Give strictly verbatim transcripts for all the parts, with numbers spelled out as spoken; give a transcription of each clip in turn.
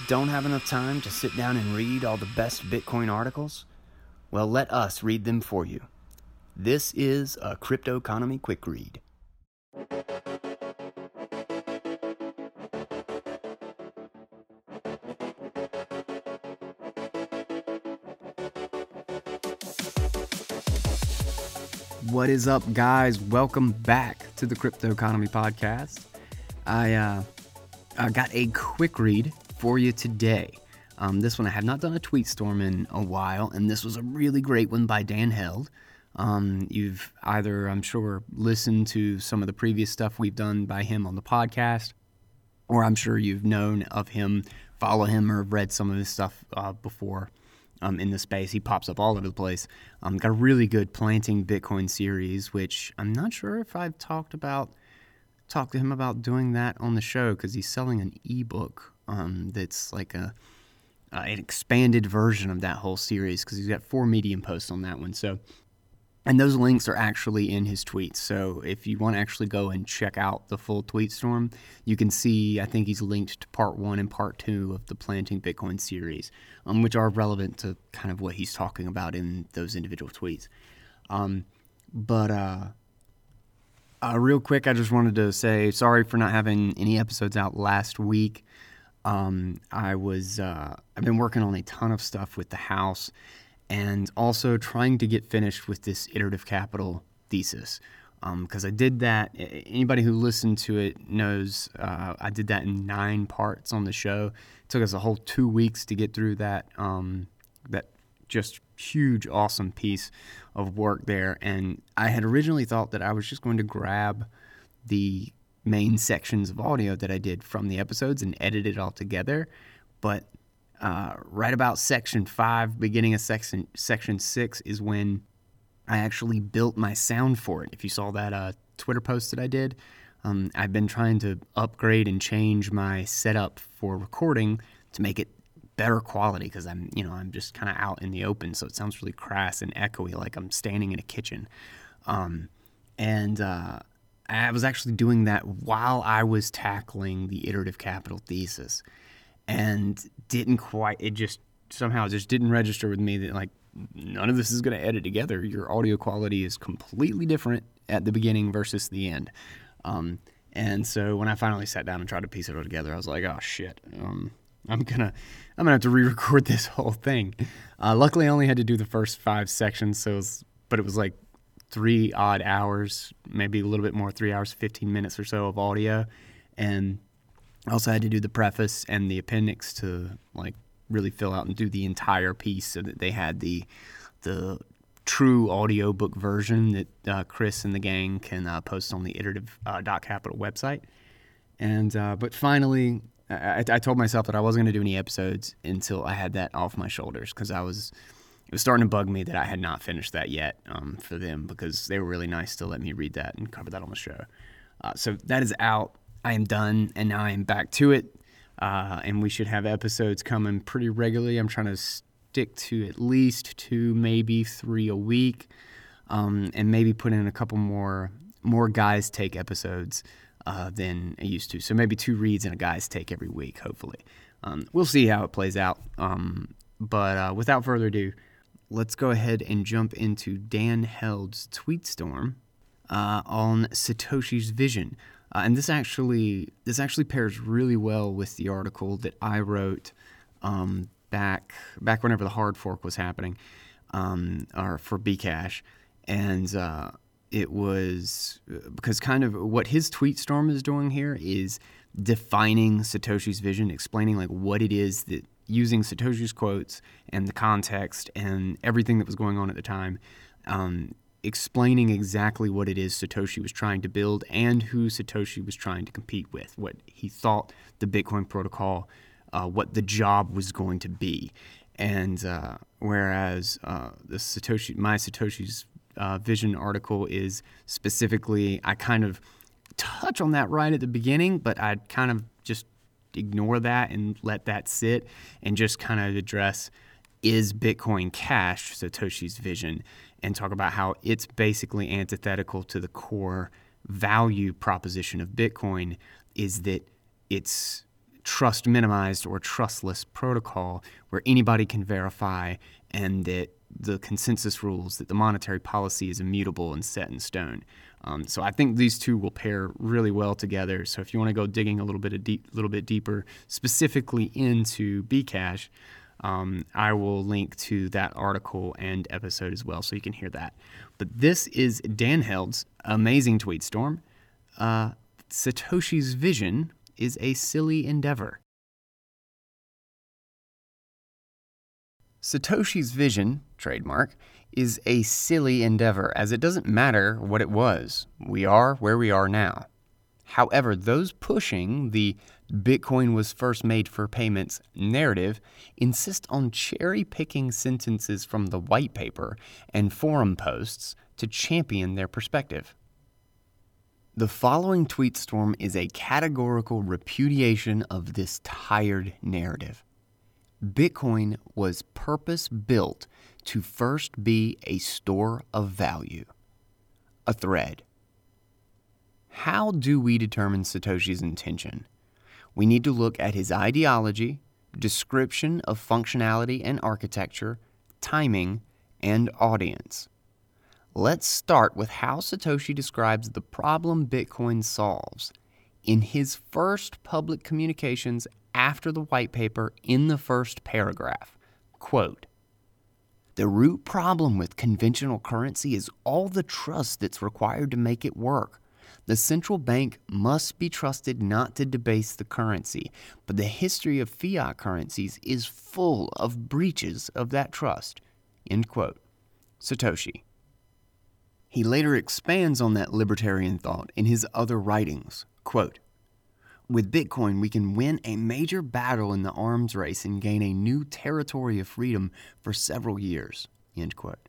don't have enough time to sit down and read all the best Bitcoin articles? Well, let us read them for you. This is a Crypto Economy Quick Read. What is up, guys? Welcome back to the Crypto Economy Podcast. I uh, I got a quick read for you today. Um, this one, I have not done a tweet storm in a while, and this was a really great one by Dan Held. Um, you've either, I'm sure, listened to some of the previous stuff we've done by him on the podcast, or I'm sure you've known of him, follow him, or read some of his stuff uh, before. Um, in the space. He pops up all over the place. Um, got a really good Planting Bitcoin series, which I'm not sure if I've talked about, talked to him about doing that on the show, because he's selling an ebook um, that's like a uh, an expanded version of that whole series, because he's got four Medium posts on that one. So, and those links are actually in his tweets. So if you want to actually go and check out the full tweet storm, you can see, I think he's linked to part one and part two of the Planting Bitcoin series, um, which are relevant to kind of what he's talking about in those individual tweets. Um, but uh, uh, real quick, I just wanted to say sorry for not having any episodes out last week. Um, I was, uh, I've been working on a ton of stuff with the house, and also trying to get finished with this iterative capital thesis. Because um, I did that, anybody who listened to it knows uh, I did that in nine parts on the show. It took us a whole two weeks to get through that, um, that just huge, awesome piece of work there. And I had originally thought that I was just going to grab the main sections of audio that I did from the episodes and edit it all together. But Uh, right about section five, beginning of section section six, is when I actually built my sound for it. If you saw that uh, Twitter post that I did, um, I've been trying to upgrade and change my setup for recording to make it better quality, because I'm, you know, I'm just kind of out in the open, so it sounds really crass and echoey, like I'm standing in a kitchen. Um, and uh, I was actually doing that while I was tackling the iterative capital thesis. And didn't quite, it just somehow just didn't register with me that, like, none of this is going to edit together. Your audio quality is completely different at the beginning versus the end. Um, and so when I finally sat down and tried to piece it all together, I was like, oh shit, um, I'm gonna, I'm gonna have to re-record this whole thing. Uh, luckily, I only had to do the first five sections, so it was, but it was like three odd hours, maybe a little bit more, three hours, fifteen minutes or so of audio, and I also had to do the preface and the appendix to, like, really fill out and do the entire piece, so that they had the the true audiobook version that uh, Chris and the gang can uh, post on the iterative dot capital website. And uh, but finally, I, I told myself that I wasn't going to do any episodes until I had that off my shoulders, because I was it was starting to bug me that I had not finished that yet um, for them, because they were really nice to let me read that and cover that on the show. Uh, so that is out. I am done, and now I am back to it, uh, and we should have episodes coming pretty regularly. I'm trying to stick to at least two, maybe three a week, um, and maybe put in a couple more more guys take episodes uh, than I used to. So maybe two reads and a guys take every week, hopefully. Um, we'll see how it plays out. Um, but uh, without further ado, let's go ahead and jump into Dan Held's tweet storm uh, on Satoshi's vision. Uh, and this actually this actually pairs really well with the article that I wrote um, back back whenever the hard fork was happening, um, or for Bcash, and uh, it was because kind of what his tweet storm is doing here is defining Satoshi's vision, explaining like what it is that, using Satoshi's quotes and the context and everything that was going on at the time. Um, explaining exactly what it is Satoshi was trying to build and who Satoshi was trying to compete with, what he thought the Bitcoin protocol, uh, what the job was going to be. And uh, whereas uh, the Satoshi, my Satoshi's uh, vision article is specifically, I kind of touch on that right at the beginning, but I'd kind of just ignore that and let that sit and just kind of address, is Bitcoin Cash Satoshi's vision, and talk about how it's basically antithetical to the core value proposition of Bitcoin, is that it's trust minimized or trustless protocol where anybody can verify, and that the consensus rules that the monetary policy is immutable and set in stone. Um, so I think these two will pair really well together. So if you want to go digging a little bit of deep, little bit deeper, specifically into Bcash, um, I will link to that article and episode as well, so you can hear that. But this is Dan Held's amazing tweet storm. Uh, Satoshi's vision is a silly endeavor. Satoshi's vision, trademark, is a silly endeavor, as it doesn't matter what it was. We are where we are now. However, those pushing the Bitcoin was first made for payments narrative insist on cherry-picking sentences from the white paper and forum posts to champion their perspective. The following tweet storm is a categorical repudiation of this tired narrative. Bitcoin was purpose-built to first be a store of value. A thread. How do we determine Satoshi's intention? We need to look at his ideology, description of functionality and architecture, timing, and audience. Let's start with how Satoshi describes the problem Bitcoin solves. In his first public communications after the white paper, in the first paragraph, quote, "The root problem with conventional currency is all the trust that's required to make it work. The central bank must be trusted not to debase the currency, but the history of fiat currencies is full of breaches of that trust." End quote. Satoshi. He later expands on that libertarian thought in his other writings. Quote, "With Bitcoin, we can win a major battle in the arms race and gain a new territory of freedom for several years." End quote.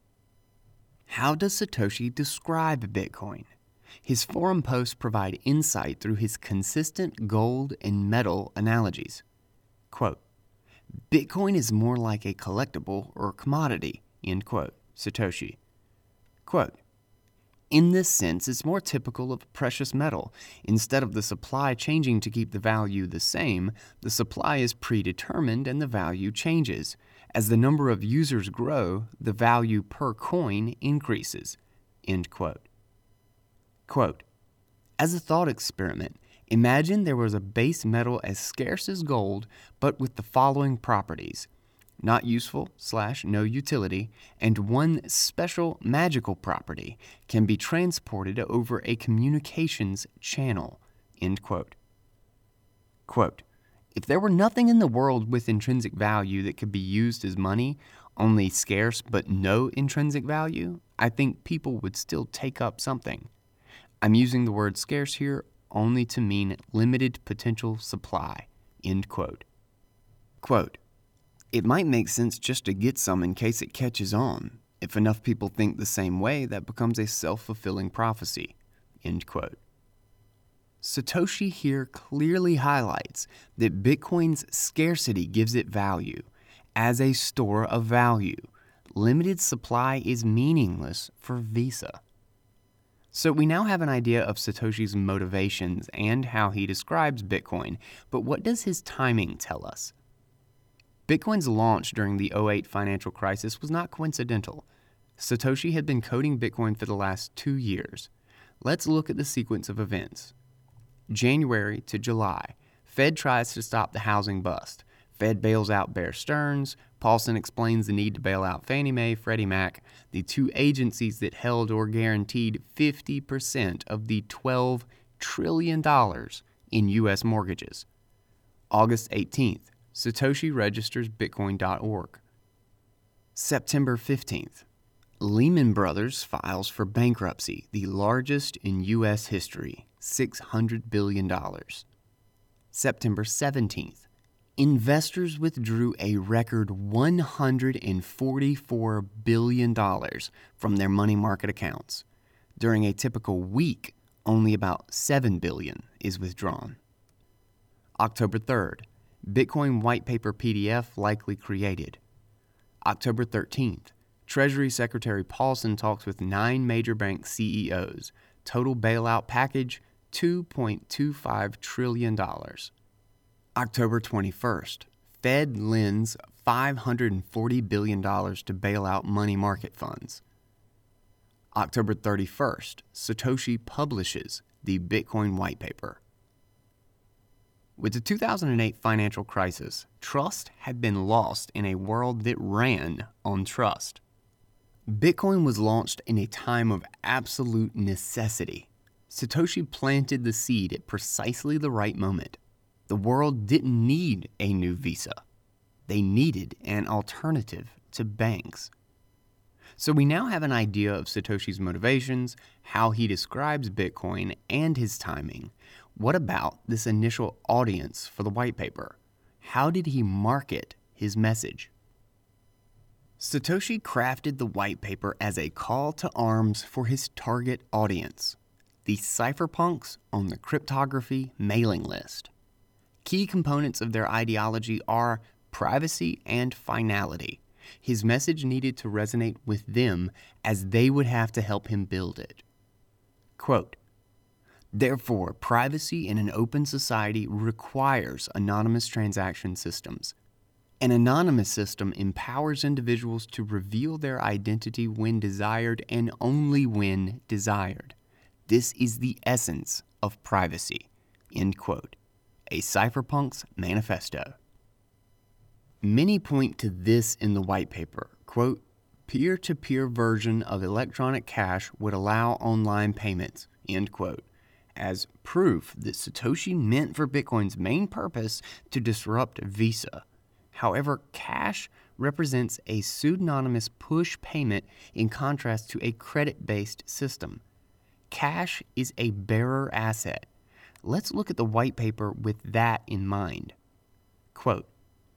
How does Satoshi describe Bitcoin? His forum posts provide insight through his consistent gold and metal analogies. Quote, "Bitcoin is more like a collectible or commodity." End quote. Satoshi. Quote, "In this sense, it's more typical of a precious metal. Instead of the supply changing to keep the value the same, the supply is predetermined and the value changes. As the number of users grow, the value per coin increases." End quote. Quote, "As a thought experiment, imagine there was a base metal as scarce as gold, but with the following properties: not useful slash no utility, and one special magical property can be transported over a communications channel." End quote. Quote, "If there were nothing in the world with intrinsic value that could be used as money, only scarce but no intrinsic value, I think people would still take up something. I'm using the word scarce here only to mean limited potential supply." End quote. Quote, "It might make sense just to get some in case it catches on. If enough people think the same way, that becomes a self-fulfilling prophecy." End quote. Satoshi here clearly highlights that Bitcoin's scarcity gives it value. As a store of value, limited supply is meaningless for Visa. So we now have an idea of Satoshi's motivations and how he describes Bitcoin, but what does his timing tell us? Bitcoin's launch during the oh eight financial crisis was not coincidental. Satoshi had been coding Bitcoin for the last two years. Let's look at the sequence of events. January to July, Fed tries to stop the housing bust. Fed bails out Bear Stearns. Paulson explains the need to bail out Fannie Mae, Freddie Mac, the two agencies that held or guaranteed fifty percent of the twelve trillion dollars in U S mortgages. August eighteenth, Satoshi registers Bitcoin dot org. September fifteenth, Lehman Brothers files for bankruptcy, the largest in U S history, six hundred billion dollars. September seventeenth, investors withdrew a record one hundred forty-four billion dollars from their money market accounts. During a typical week, only about seven billion dollars is withdrawn. October third, Bitcoin white paper P D F likely created. October thirteenth, Treasury Secretary Paulson talks with nine major bank C E Os. Total bailout package, two point two five trillion dollars. October twenty-first, Fed lends five hundred forty billion dollars to bail out money market funds. October thirty-first, Satoshi publishes the Bitcoin white paper. With the two thousand eight financial crisis, trust had been lost in a world that ran on trust. Bitcoin was launched in a time of absolute necessity. Satoshi planted the seed at precisely the right moment. The world didn't need a new Visa. They needed an alternative to banks. So we now have an idea of Satoshi's motivations, how he describes Bitcoin, and his timing. What about this initial audience for the white paper? How did he market his message? Satoshi crafted the white paper as a call to arms for his target audience, the cypherpunks on the cryptography mailing list. Key components of their ideology are privacy and finality. His message needed to resonate with them as they would have to help him build it. Quote, "Therefore, privacy in an open society requires anonymous transaction systems. An anonymous system empowers individuals to reveal their identity when desired and only when desired. This is the essence of privacy." End quote. A Cypherpunk's manifesto. Many point to this in the white paper, quote, "Peer-to-peer version of electronic cash would allow online payments," end quote, as proof that Satoshi meant for Bitcoin's main purpose to disrupt Visa. However, cash represents a pseudonymous push payment in contrast to a credit-based system. Cash is a bearer asset. Let's look at the white paper with that in mind. Quote,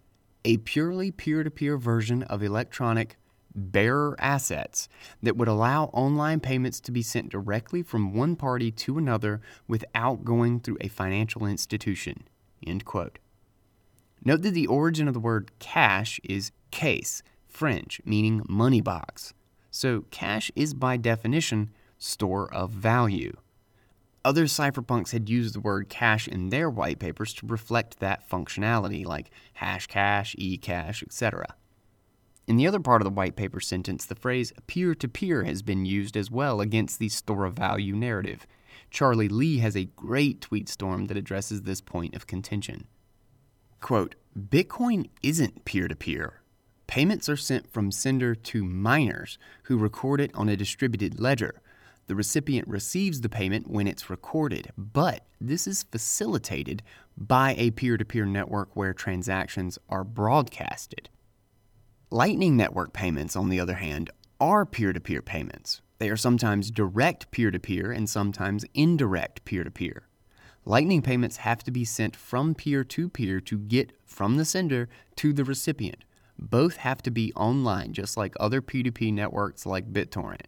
"A purely peer-to-peer version of electronic bearer assets that would allow online payments to be sent directly from one party to another without going through a financial institution." End quote. Note that the origin of the word cash is caisse, French, meaning money box. So cash is by definition store of value. Other cypherpunks had used the word cash in their white papers to reflect that functionality, like Hashcash, eCash, et cetera. In the other part of the white paper sentence, the phrase peer-to-peer has been used as well against the store of value narrative. Charlie Lee has a great tweet storm that addresses this point of contention. Quote, "Bitcoin isn't peer-to-peer. Payments are sent from sender to miners who record it on a distributed ledger. The recipient receives the payment when it's recorded, but this is facilitated by a peer-to-peer network where transactions are broadcasted. Lightning Network payments, on the other hand, are peer-to-peer payments. They are sometimes direct peer-to-peer and sometimes indirect peer-to-peer. Lightning payments have to be sent from peer-to-peer to get from the sender to the recipient. Both have to be online, just like other P two P networks like BitTorrent.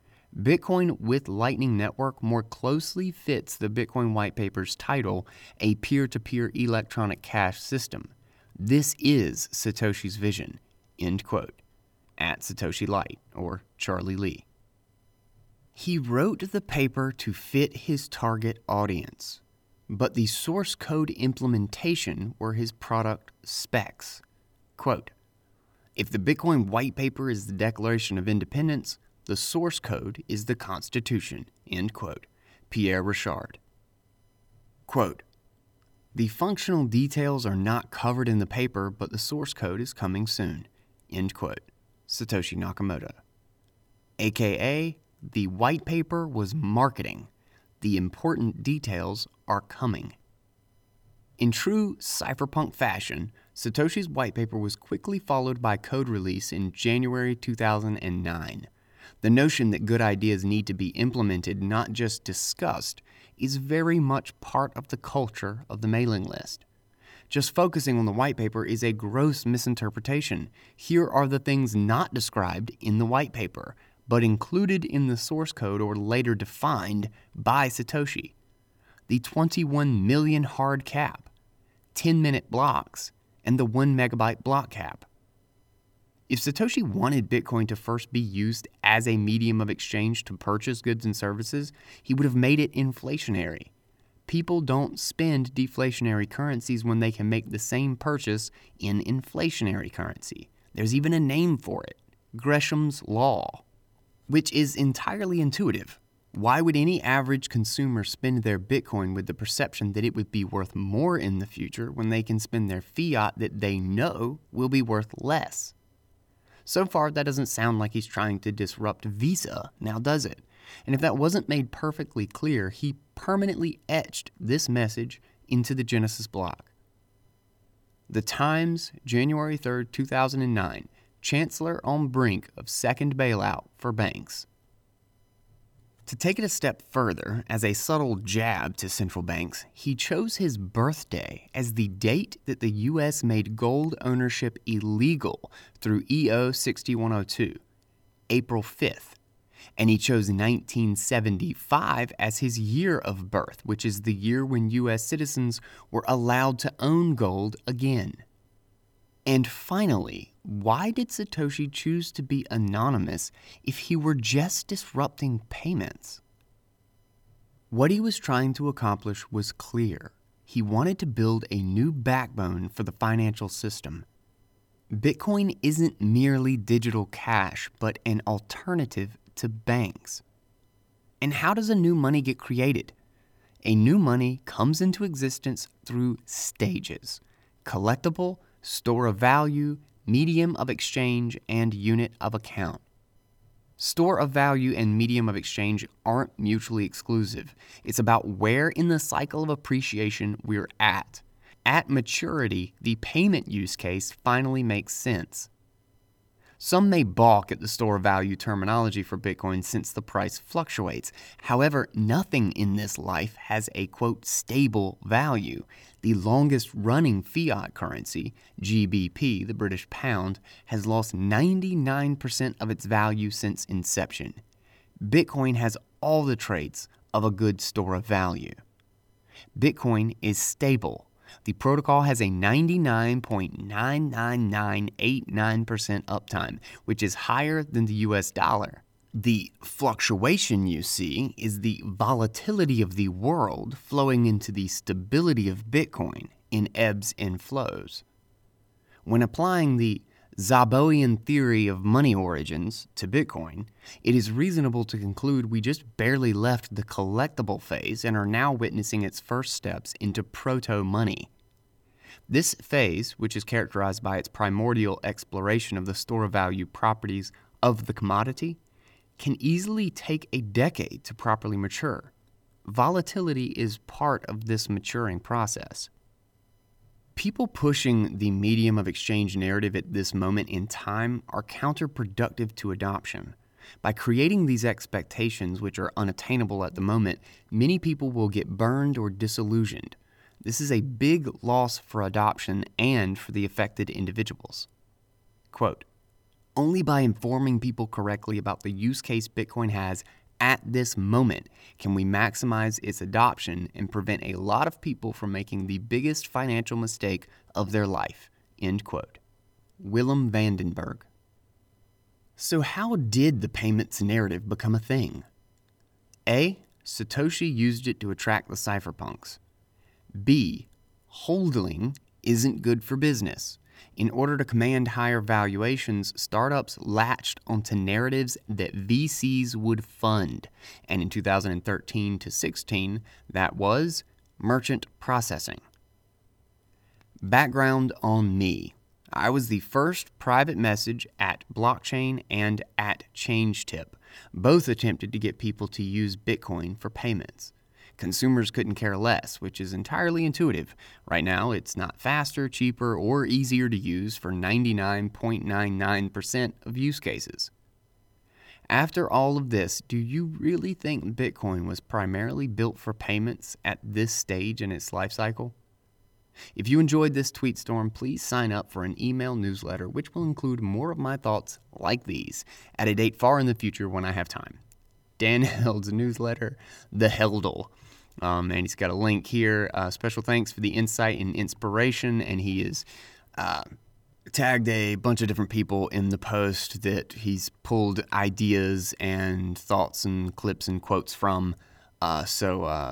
Bitcoin with Lightning Network more closely fits the Bitcoin white paper's title, a peer-to-peer electronic cash system. This is Satoshi's vision." End quote. At Satoshi Light, or Charlie Lee. He wrote the paper to fit his target audience, but the source code implementation were his product specs. Quote, "If the Bitcoin white paper is the Declaration of Independence, the source code is the Constitution." End quote. Pierre Richard. Quote, "The functional details are not covered in the paper, but the source code is coming soon." End quote. Satoshi Nakamoto. A K A, the white paper was marketing. The important details are coming. In true cypherpunk fashion, Satoshi's white paper was quickly followed by code release in January two thousand nine. The notion that good ideas need to be implemented, not just discussed, is very much part of the culture of the mailing list. Just focusing on the white paper is a gross misinterpretation. Here are the things not described in the white paper, but included in the source code or later defined by Satoshi. The twenty-one million hard cap, ten-minute blocks, and the one megabyte block cap. If Satoshi wanted Bitcoin to first be used as a medium of exchange to purchase goods and services, he would have made it inflationary. people don't spend deflationary currencies when they can make the same purchase in inflationary currency. There's even a name for it, Gresham's Law, which is entirely intuitive. Why would any average consumer spend their Bitcoin with the perception that it would be worth more in the future when they can spend their fiat that they know will be worth less? So far, that doesn't sound like he's trying to disrupt Visa, now does it? And if that wasn't made perfectly clear, he permanently etched this message into the Genesis block. The Times, January third, two thousand nine. Chancellor on brink of second bailout for banks. To take it a step further, as a subtle jab to central banks, he chose his birthday as the date that the U S made gold ownership illegal through E O sixty-one oh two, April fifth. And he chose nineteen seventy-five as his year of birth, which is the year when U S citizens were allowed to own gold again. And finally, why did Satoshi choose to be anonymous if he were just disrupting payments? What he was trying to accomplish was clear. He wanted to build a new backbone for the financial system. Bitcoin isn't merely digital cash, but an alternative to banks. And how does a new money get created? A new money comes into existence through stages: collectible, store of value, medium of exchange, and unit of account. Store of value and medium of exchange aren't mutually exclusive. It's about where in the cycle of appreciation we're at. At maturity, the payment use case finally makes sense. Some may balk at the store of value terminology for Bitcoin since the price fluctuates. However, nothing in this life has a, quote, stable value. The longest running fiat currency, G B P, the British pound, has lost ninety-nine percent of its value since inception. Bitcoin has all the traits of a good store of value. Bitcoin is stable. The protocol has a ninety-nine point nine nine nine eight nine percent uptime, which is higher than the U S dollar. The fluctuation you see is the volatility of the world flowing into the stability of Bitcoin in ebbs and flows. When applying the Szaboian theory of money origins to Bitcoin, it is reasonable to conclude we just barely left the collectible phase and are now witnessing its first steps into proto-money. This phase, which is characterized by its primordial exploration of the store of value properties of the commodity, can easily take a decade to properly mature. Volatility is part of this maturing process. People pushing the medium of exchange narrative at this moment in time are counterproductive to adoption. By creating these expectations, which are unattainable at the moment, many people will get burned or disillusioned. This is a big loss for adoption and for the affected individuals. Quote, "Only by informing people correctly about the use case Bitcoin has at this moment can we maximize its adoption and prevent a lot of people from making the biggest financial mistake of their life." End quote. Willem Vandenberg. So how did the payments narrative become a thing? A. Satoshi used it to attract the cypherpunks. B. Holding isn't good for business. In order to command higher valuations, startups latched onto narratives that V Cs would fund. And in two thousand thirteen to sixteen, that was merchant processing. Background on me. I was the first private message at Blockchain and at ChangeTip. Both attempted to get people to use Bitcoin for payments. Consumers couldn't care less, which is entirely intuitive. Right now, it's not faster, cheaper, or easier to use for ninety-nine point nine nine percent of use cases. After all of this, do you really think Bitcoin was primarily built for payments at this stage in its life cycle? If you enjoyed this tweet storm, please sign up for an email newsletter which will include more of my thoughts like these at a date far in the future when I have time. Dan Held's newsletter, The Heldle. Um, and he's got a link here. Uh, special thanks for the insight and inspiration. And he is uh, tagged a bunch of different people in the post that he's pulled ideas and thoughts and clips and quotes from. Uh, so uh,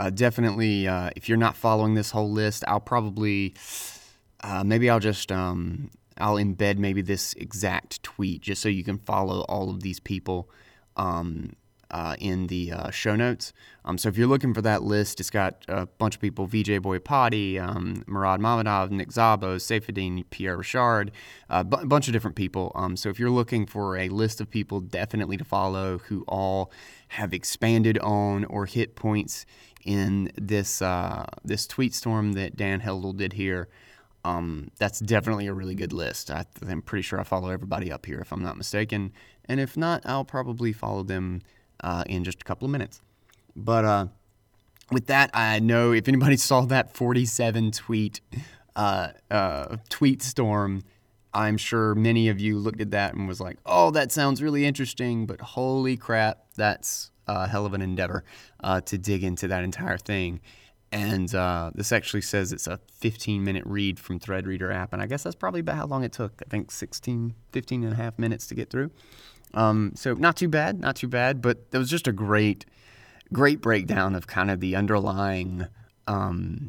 uh, definitely, uh, if you're not following this whole list, I'll probably, uh, maybe I'll just, um, I'll embed maybe this exact tweet just so you can follow all of these people um, uh, in the uh, show notes. Um, so if you're looking for that list, it's got a bunch of people: V J Boyapati, um, Murad Mammadov, Nick Szabo, Saifuddin, Pierre Richard, a b- bunch of different people. Um, so if you're looking for a list of people definitely to follow who all have expanded on or hit points in this uh, this tweet storm that Dan Heldel did here, Um, that's definitely a really good list. I, I'm pretty sure I follow everybody up here if I'm not mistaken. And if not, I'll probably follow them uh, in just a couple of minutes. But uh, with that, I know if anybody saw that forty-seven tweet uh, uh, tweet storm, I'm sure many of you looked at that and was like, oh, that sounds really interesting, but holy crap, that's a hell of an endeavor uh, to dig into that entire thing. And uh, this actually says it's a fifteen-minute read from Threadreader app, and I guess that's probably about how long it took. I think sixteen, fifteen and a half minutes to get through. Um, so not too bad, not too bad, but it was just a great, great breakdown of kind of the underlying, um,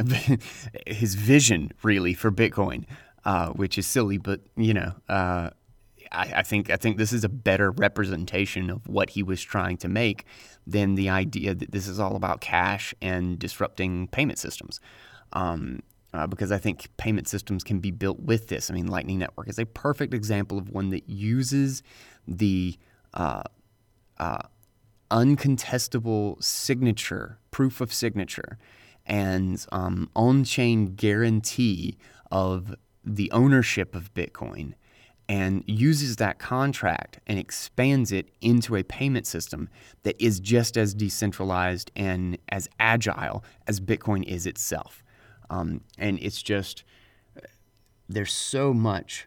his vision, really, for Bitcoin, uh, which is silly, but, you know, uh, I, I think I think this is a better representation of what he was trying to make than the idea that this is all about cash and disrupting payment systems. Um, uh, because I think payment systems can be built with this. I mean, Lightning Network is a perfect example of one that uses the uh, uh, uncontestable signature, proof of signature, and um, on-chain guarantee of the ownership of Bitcoin, and uses that contract and expands it into a payment system that is just as decentralized and as agile as Bitcoin is itself. Um, and it's just, there's so much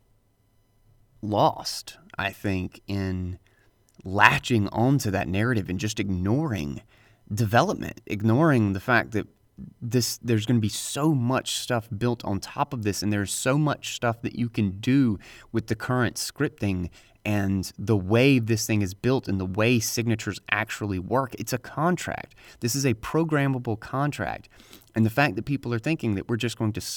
lost, I think, in latching onto that narrative and just ignoring development, ignoring the fact that this there's going to be so much stuff built on top of this, and there's so much stuff that you can do with the current scripting and the way this thing is built and the way signatures actually work. It's a contract. This is a programmable contract. And the fact that people are thinking that we're just going to,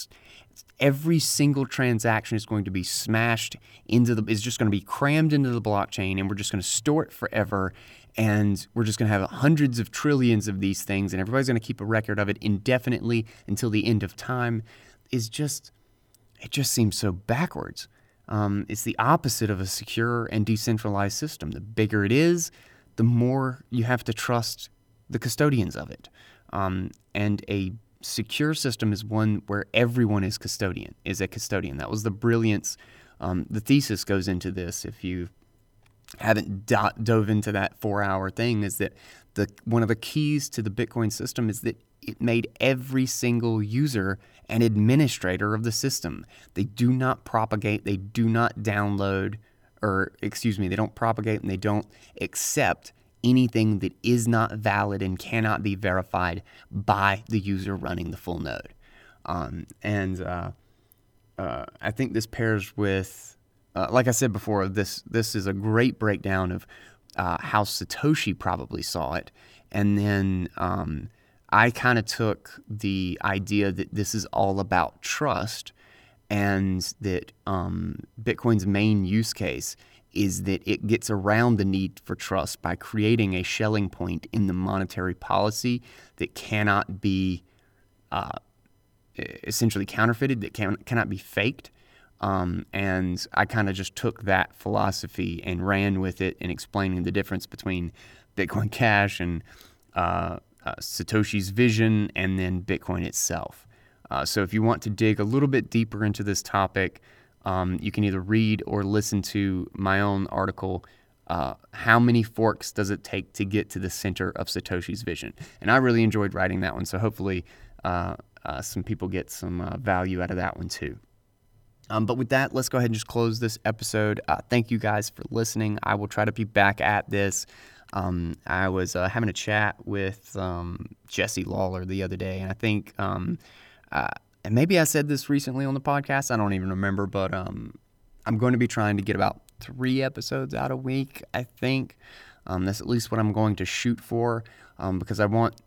every single transaction is going to be smashed into the, is just going to be crammed into the blockchain, and we're just going to store it forever, and we're just going to have hundreds of trillions of these things, and everybody's going to keep a record of it indefinitely until the end of time, is just, it just seems so backwards. Um, it's the opposite of a secure and decentralized system. The bigger it is, the more you have to trust the custodians of it. Um, and a secure system is one where everyone is custodian, is a custodian. That was the brilliance. Um, the thesis goes into this. If you haven't do- dove into that four-hour thing, is that the one of the keys to the Bitcoin system is that it made every single user an administrator of the system. They do not propagate, they do not download, or excuse me, they don't propagate and they don't accept anything that is not valid and cannot be verified by the user running the full node. Um, and uh, uh, I think this pairs with, uh, like I said before, this this is a great breakdown of uh, how Satoshi probably saw it. And then um, I kind of took the idea that this is all about trust, and that um, Bitcoin's main use case is that it gets around the need for trust by creating a Schelling point in the monetary policy that cannot be uh, essentially counterfeited, that can, cannot be faked. Um, and I kind of just took that philosophy and ran with it in explaining the difference between Bitcoin Cash and uh, uh, Satoshi's vision, and then Bitcoin itself. Uh, so if you want to dig a little bit deeper into this topic, Um, you can either read or listen to my own article, uh, How Many Forks Does It Take to Get to the Center of Satoshi's Vision? And I really enjoyed writing that one, so hopefully uh, uh, some people get some uh, value out of that one too. Um, but with that, let's go ahead and just close this episode. Uh, thank you guys for listening. I will try to be back at this. Um, I was uh, having a chat with um, Jesse Lawler the other day, and I think um, uh, and maybe I said this recently on the podcast, I don't even remember, but um, I'm going to be trying to get about three episodes out a week, I think. Um, that's at least what I'm going to shoot for, um, because I want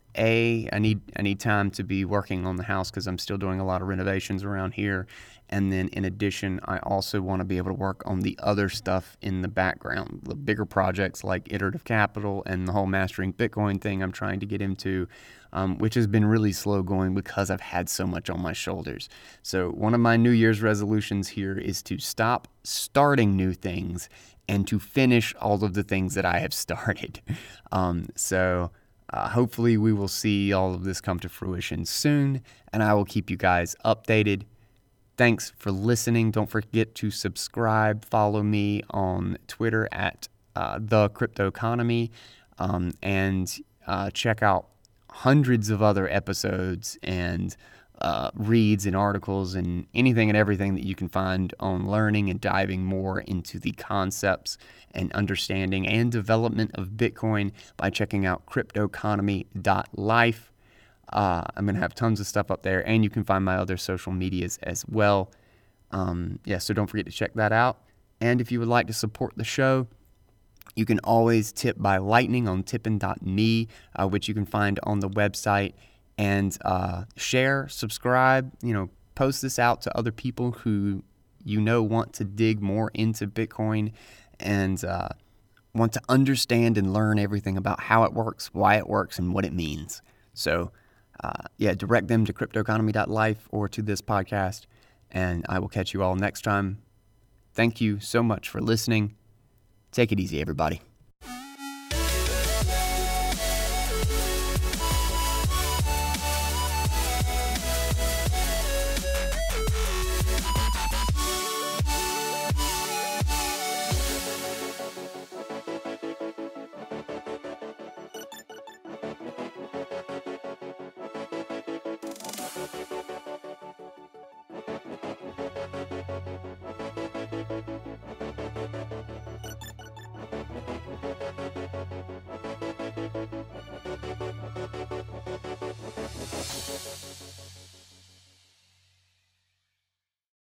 A, I need I need time to be working on the house because I'm still doing a lot of renovations around here. And then in addition, I also want to be able to work on the other stuff in the background, the bigger projects like Iterative Capital and the whole Mastering Bitcoin thing I'm trying to get into, um, which has been really slow going because I've had so much on my shoulders. So one of my New Year's resolutions here is to stop starting new things and to finish all of the things that I have started. Um, so uh, hopefully we will see all of this come to fruition soon, and I will keep you guys updated. Thanks for listening. Don't forget to subscribe. Follow me on Twitter at uh, The Crypto Economy, um, and uh, check out hundreds of other episodes and uh, reads and articles and anything and everything that you can find on learning and diving more into the concepts and understanding and development of Bitcoin by checking out cryptoeconomy dot life. Uh, I'm going to have tons of stuff up there, and you can find my other social medias as well. Um, yeah, so don't forget to check that out. And if you would like to support the show, you can always tip by Lightning on tippin dot me, uh, which you can find on the website. And uh, share, subscribe, you know, post this out to other people who you know want to dig more into Bitcoin and uh, want to understand and learn everything about how it works, why it works, and what it means. So, Uh, yeah, direct them to cryptoeconomy dot life or to this podcast, and I will catch you all next time. Thank you so much for listening. Take it easy, everybody.